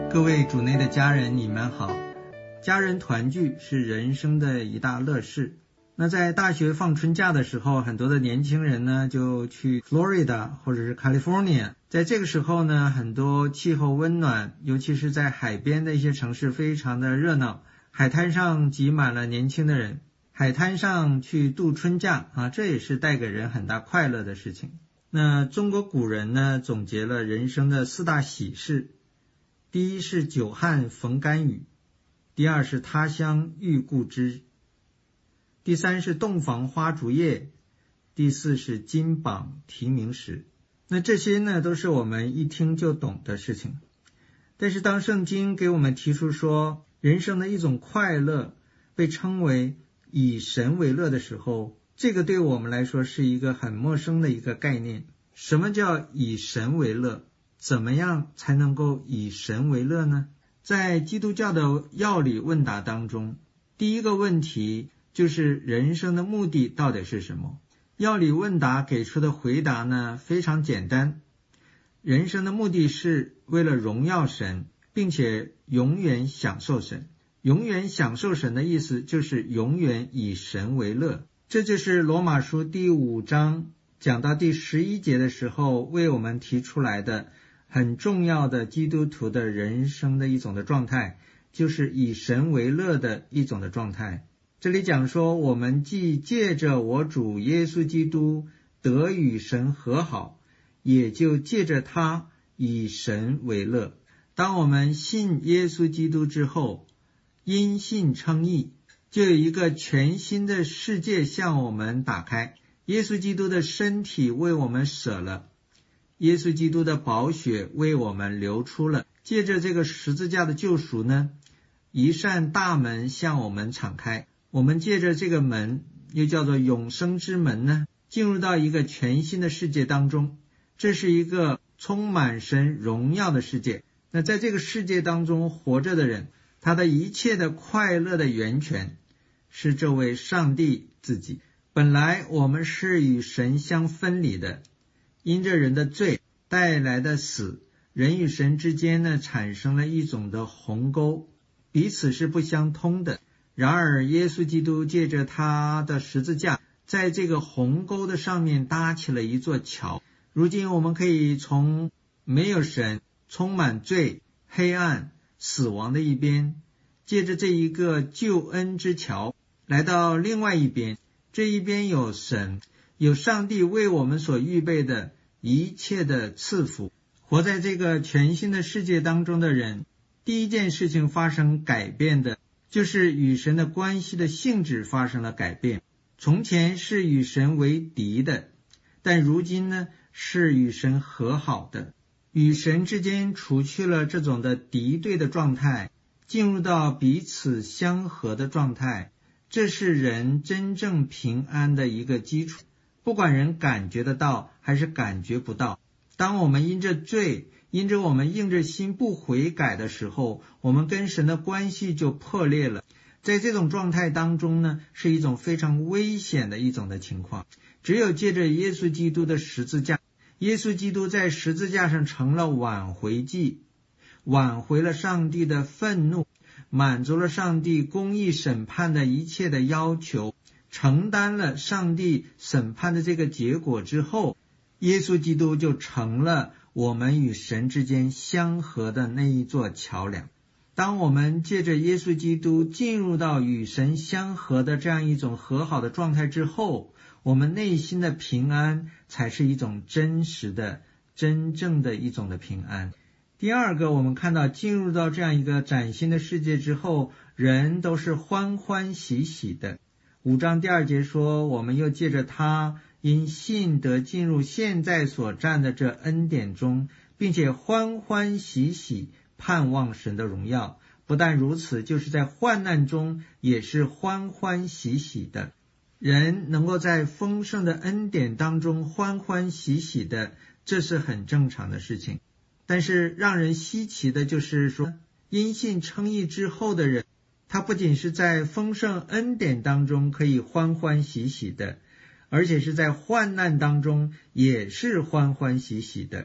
各位主内的家人，你们好。家人团聚是人生的一大乐事。那在大学放春假的时候，很多的年轻人呢就去 Florida 或者是 California。在这个时候呢，很多气候温暖，尤其是在海边的一些城市非常的热闹，海滩上挤满了年轻的人，海滩上去度春假这也是带给人很大快乐的事情。那中国古人呢总结了人生的四大喜事，第一是久旱逢甘雨，第二是他乡遇故知，第三是洞房花烛夜，第四是金榜题名时。那这些呢都是我们一听就懂的事情。但是当圣经给我们提出说人生的一种快乐被称为以神为乐的时候，这个对我们来说是一个很陌生的一个概念。什么叫以神为乐？怎么样才能够以神为乐呢？在基督教的要理问答当中，第一个问题就是人生的目的到底是什么？要理问答给出的回答呢非常简单，人生的目的是为了荣耀神，并且永远享受神。永远享受神的意思就是永远以神为乐。这就是罗马书第5章讲到第11节的时候为我们提出来的很重要的基督徒的人生的一种的状态，就是以神为乐的一种的状态。这里讲说，我们既借着我主耶稣基督得与神和好，也就借着他以神为乐。当我们信耶稣基督之后，因信称义，就有一个全新的世界向我们打开。耶稣基督的身体为我们舍了，耶稣基督的宝血为我们流出了。借着这个十字架的救赎呢，一扇大门向我们敞开，我们借着这个门，又叫做永生之门呢，进入到一个全新的世界当中。这是一个充满神荣耀的世界。那在这个世界当中活着的人，他的一切的快乐的源泉是这位上帝自己。本来我们是与神相分离的，因着人的罪带来的死，人与神之间呢产生了一种的鸿沟，彼此是不相通的。然而耶稣基督借着他的十字架，在这个鸿沟的上面搭起了一座桥。如今我们可以从没有神、充满罪、黑暗、死亡的一边，借着这一个救恩之桥来到另外一边。这一边有神，有上帝为我们所预备的一切的赐福。活在这个全新的世界当中的人，第一件事情发生改变的，就是与神的关系的性质发生了改变。从前是与神为敌的，但如今呢是与神和好的。与神之间除去了这种的敌对的状态，进入到彼此相合的状态。这是人真正平安的一个基础，不管人感觉得到还是感觉不到。当我们因着罪，因着我们硬着心不悔改的时候，我们跟神的关系就破裂了。在这种状态当中呢，是一种非常危险的一种的情况。只有借着耶稣基督的十字架，耶稣基督在十字架上成了挽回祭，挽回了上帝的愤怒，满足了上帝公义审判的一切的要求，承担了上帝审判的这个结果之后，耶稣基督就成了我们与神之间相合的那一座桥梁。当我们借着耶稣基督进入到与神相合的这样一种和好的状态之后，我们内心的平安才是一种真实的、真正的一种的平安。第二个，我们看到进入到这样一个崭新的世界之后，人都是欢欢喜喜的。5章第2节说，我们又借着他因信得进入现在所占的这恩典中，并且欢欢喜喜盼望神的荣耀。不但如此，就是在患难中也是欢欢喜喜的。人能够在丰盛的恩典当中欢欢喜喜的，这是很正常的事情。但是让人稀奇的就是说，因信称义之后的人，他不仅是在丰盛恩典当中可以欢欢喜喜的，而且是在患难当中也是欢欢喜喜的。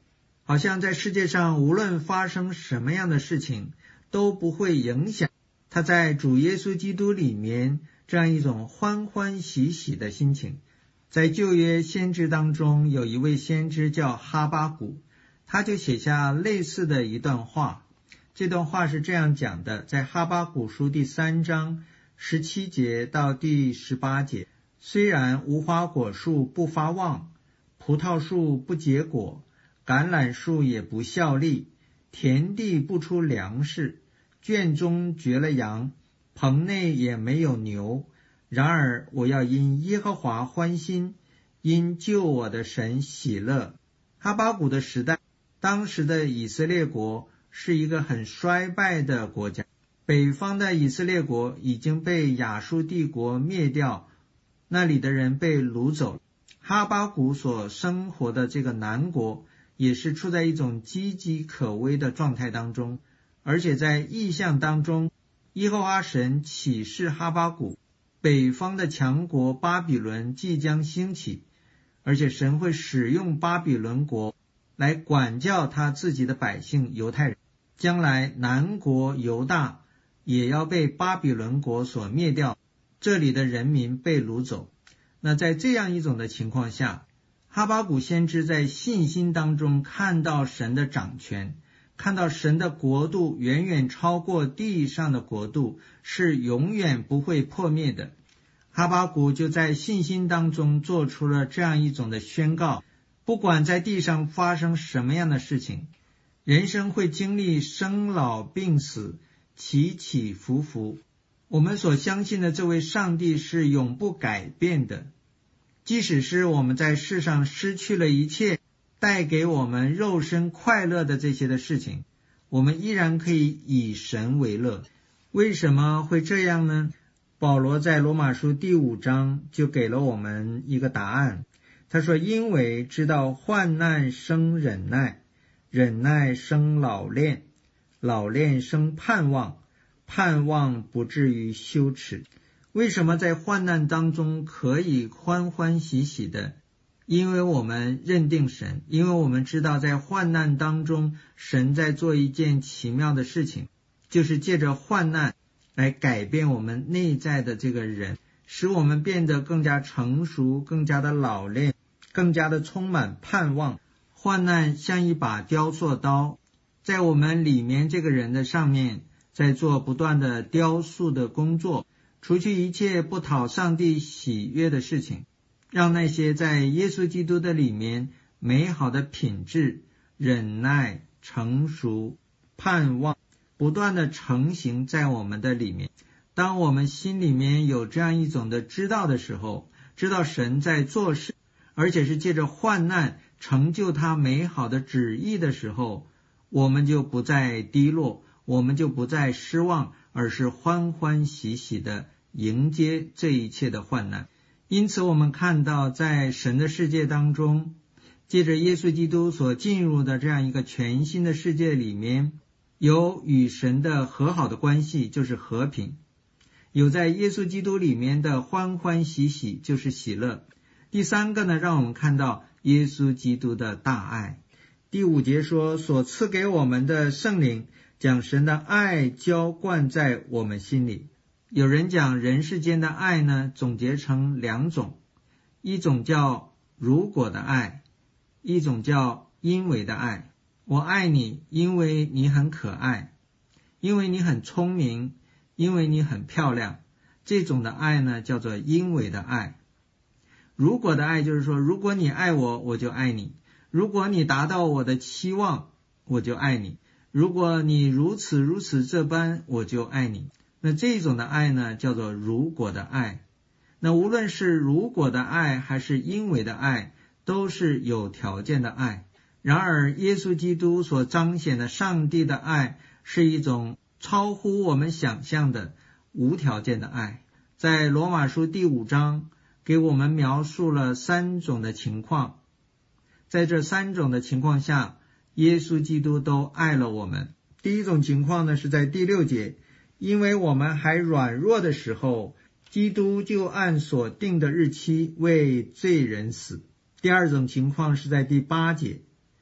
好像在世界上无论发生什么样的事情都不会影响他在主耶稣基督里面这样一种欢欢喜喜的心情。在旧约先知当中，有一位先知叫哈巴谷，他就写下类似的一段话。这段话是这样讲的，在哈巴谷书第3章17节到第18节，虽然无花果树不发旺，葡萄树不结果，橄榄树也不效力，田地不出粮食，圈中绝了羊，棚内也没有牛，然而我要因耶和华欢心，因救我的神喜乐。哈巴谷的时代，当时的以色列国是一个很衰败的国家，北方的以色列国已经被亚述帝国灭掉，那里的人被掳走。哈巴谷所生活的这个南国也是处在一种岌岌可危的状态当中，而且在异象当中，耶和华神启示哈巴谷，北方的强国巴比伦即将兴起，而且神会使用巴比伦国来管教他自己的百姓犹太人，将来南国犹大也要被巴比伦国所灭掉，这里的人民被掳走。那在这样一种的情况下，哈巴谷先知在信心当中看到神的掌权，看到神的国度远远超过地上的国度，是永远不会破灭的。哈巴谷就在信心当中做出了这样一种的宣告，不管在地上发生什么样的事情，人生会经历生老病死，起起伏伏，我们所相信的这位上帝是永不改变的。即使是我们在世上失去了一切带给我们肉身快乐的这些的事情，我们依然可以以神为乐。为什么会这样呢？保罗在罗马书第5章就给了我们一个答案。他说，因为知道患难生忍耐，忍耐生老练，老练生盼望，盼望不至于羞耻。为什么在患难当中可以欢欢喜喜的？因为我们认定神，因为我们知道在患难当中神在做一件奇妙的事情，就是借着患难来改变我们内在的这个人，使我们变得更加成熟，更加的老练，更加的充满盼望。患难像一把雕塑刀，在我们里面这个人的上面在做不断的雕塑的工作，除去一切不讨上帝喜悦的事情，让那些在耶稣基督的里面美好的品质，忍耐、成熟、盼望不断的成型在我们的里面。当我们心里面有这样一种的知道的时候，知道神在做事，而且是借着患难成就他美好的旨意的时候，我们就不再低落，我们就不再失望，而是欢欢喜喜的迎接这一切的患难。因此我们看到在神的世界当中，借着耶稣基督所进入的这样一个全新的世界里面，有与神的和好的关系，就是和平；有在耶稣基督里面的欢欢喜喜，就是喜乐。第三个呢，让我们看到耶稣基督的大爱。第5节说，所赐给我们的圣灵将神的爱浇灌在我们心里。有人讲人世间的爱呢，总结成2种，一种叫如果的爱，一种叫因为的爱。我爱你，因为你很可爱，因为你很聪明，因为你很漂亮。这种的爱呢，叫做因为的爱。如果的爱就是说，如果你爱我，我就爱你；如果你达到我的期望，我就爱你；如果你如此如此这般，我就爱你。那这种的爱呢，叫做如果的爱。那无论是如果的爱还是因为的爱，都是有条件的爱。然而耶稣基督所彰显的上帝的爱是一种超乎我们想象的无条件的爱。在罗马书第5章给我们描述了3种的情况，在这3种的情况下，耶稣基督都爱了我们。第一种情况呢，是在第6节，因为我们还软弱的时候，基督就按所定的日期为罪人死。第二种情况是在第8节，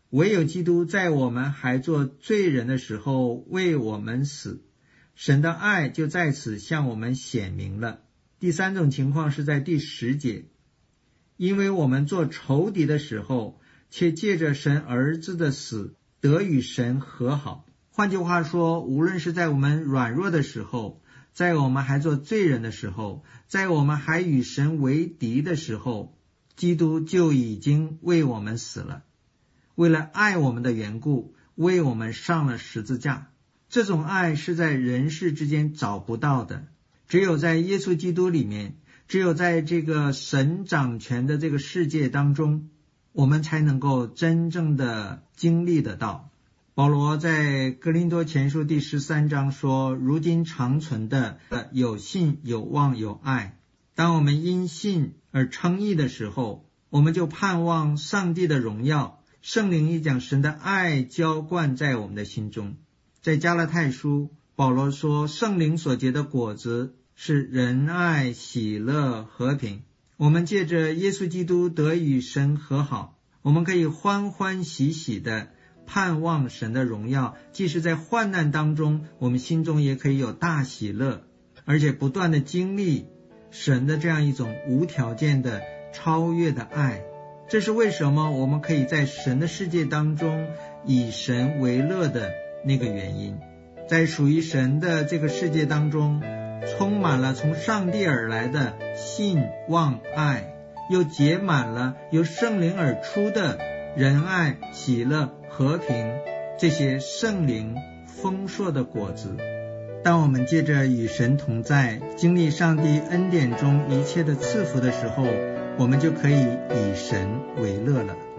唯有基督在我们还做罪人的时候为我们死，神的爱就在此向我们显明了。第三种情况是在第10节，因为我们做仇敌的时候，却借着神儿子的死得与神和好。换句话说，无论是在我们软弱的时候，在我们还做罪人的时候，在我们还与神为敌的时候，基督就已经为我们死了，为了爱我们的缘故，为我们上了十字架。这种爱是在人世之间找不到的，只有在耶稣基督里面，只有在这个神掌权的这个世界当中，我们才能够真正的经历得到。保罗在哥林多前书第13章说，如今长存的有信有望有爱，当我们因信而称义的时候，我们就盼望上帝的荣耀，圣灵已将神的爱浇灌在我们的心中。在加拉太书，保罗说圣灵所结的果子是仁爱喜乐和平。我们借着耶稣基督得与神和好，我们可以欢欢喜喜的盼望神的荣耀，即使在患难当中，我们心中也可以有大喜乐，而且不断的经历神的这样一种无条件的超越的爱。这是为什么我们可以在神的世界当中以神为乐的那个原因。在属于神的这个世界当中，充满了从上帝而来的信望爱，又结满了由圣灵而出的仁爱喜乐和平，这些圣灵丰硕的果子。当我们借着与神同在，经历上帝恩典中一切的赐福的时候，我们就可以以神为乐了。